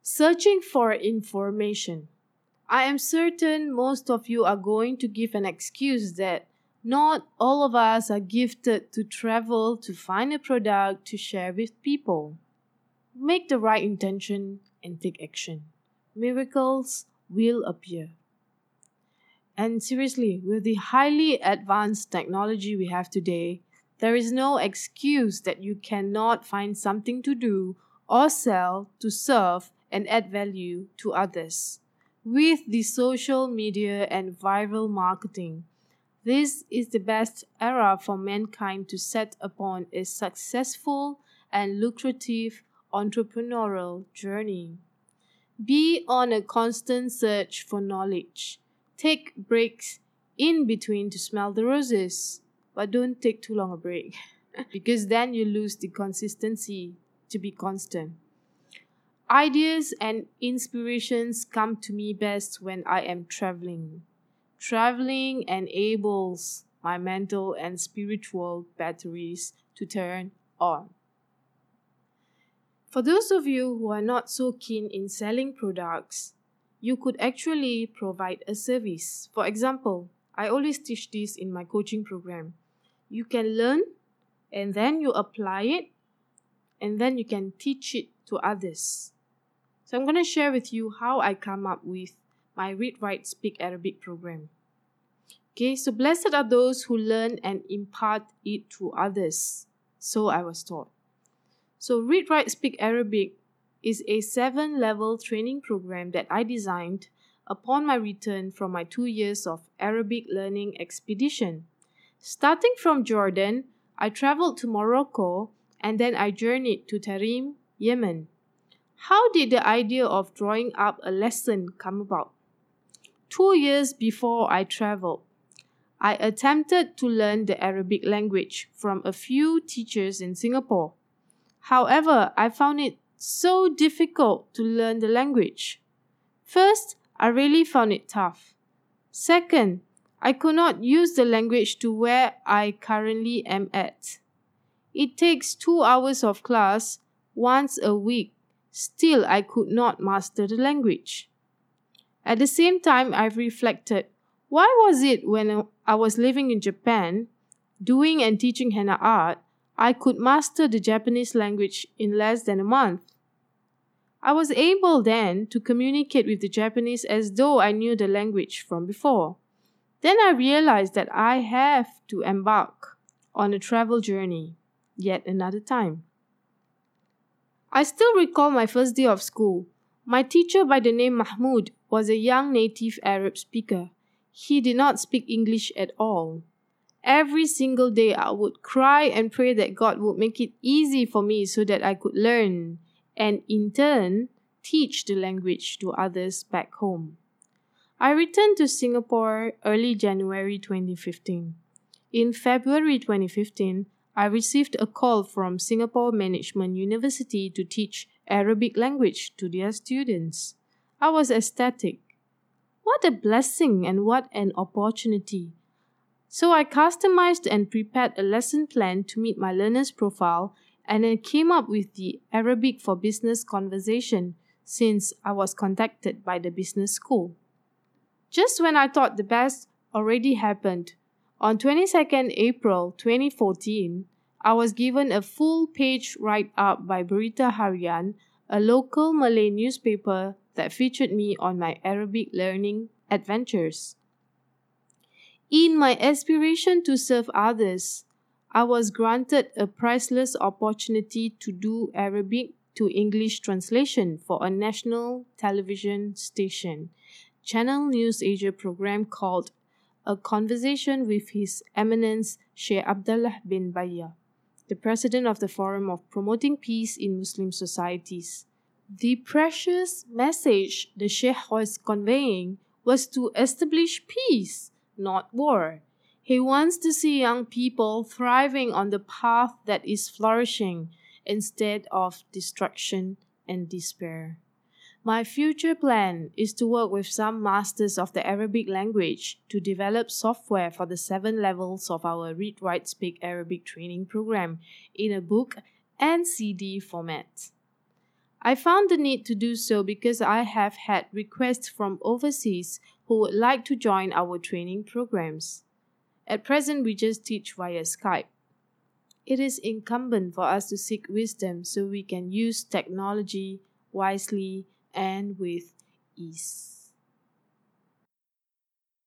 Searching for information. I am certain most of you are going to give an excuse that not all of us are gifted to travel to find a product to share with people. Make the right intention and take action. Miracles will appear. And seriously, with the highly advanced technology we have today, there is no excuse that you cannot find something to do or sell to serve and add value to others. With the social media and viral marketing, this is the best era for mankind to set upon a successful and lucrative entrepreneurial journey. Be on a constant search for knowledge. Take breaks in between to smell the roses, but don't take too long a break because then you lose the consistency to be constant. Ideas and inspirations come to me best when I am traveling. Traveling enables my mental and spiritual batteries to turn on. For those of you who are not so keen in selling products, you could actually provide a service. For example, I always teach this in my coaching program. You can learn and then you apply it and then you can teach it to others. So I'm going to share with you how I come up with my Read, Write, Speak Arabic program. Okay, so blessed are those who learn and impart it to others. So I was taught. So Read, Write, Speak Arabic is a 7-level training program that I designed upon my return from my 2 years of Arabic learning expedition. Starting from Jordan, I traveled to Morocco and then I journeyed to Tarim, Yemen. How did the idea of drawing up a lesson come about? 2 years before I traveled, I attempted to learn the Arabic language from a few teachers in Singapore. However, I found it so difficult to learn the language. First, I really found it tough. Second, I could not use the language to where I currently am at. It takes 2 hours of class once a week. Still, I could not master the language. At the same time, I've reflected, why was it when I was living in Japan, doing and teaching henna art, I could master the Japanese language in less than a month? I was able then to communicate with the Japanese as though I knew the language from before. Then I realized that I have to embark on a travel journey yet another time. I still recall my first day of school. My teacher by the name Mahmoud was a young native Arab speaker. He did not speak English at all. Every single day I would cry and pray that God would make it easy for me so that I could learn and in turn teach the language to others back home. I returned to Singapore early January 2015. In February 2015, I received a call from Singapore Management University to teach Arabic language to their students. I was ecstatic. What a blessing and what an opportunity. So I customized and prepared a lesson plan to meet my learner's profile and then came up with the Arabic for Business conversation since I was contacted by the business school. Just when I thought the best already happened, on 22nd April 2014, I was given a full-page write-up by Berita Harian, a local Malay newspaper that featured me on my Arabic learning adventures. In my aspiration to serve others, I was granted a priceless opportunity to do Arabic to English translation for a national television station, Channel News Asia program called A Conversation with His Eminence Sheikh Abdullah bin Bayya, the president of the Forum of Promoting Peace in Muslim Societies. The precious message the Sheikh was conveying was to establish peace, not war. He wants to see young people thriving on the path that is flourishing instead of destruction and despair. My future plan is to work with some masters of the Arabic language to develop software for the 7 levels of our Read, Write, Speak Arabic training program in a book and CD format. I found the need to do so because I have had requests from overseas who would like to join our training programs. At present, we just teach via Skype. It is incumbent for us to seek wisdom so we can use technology wisely and with ease.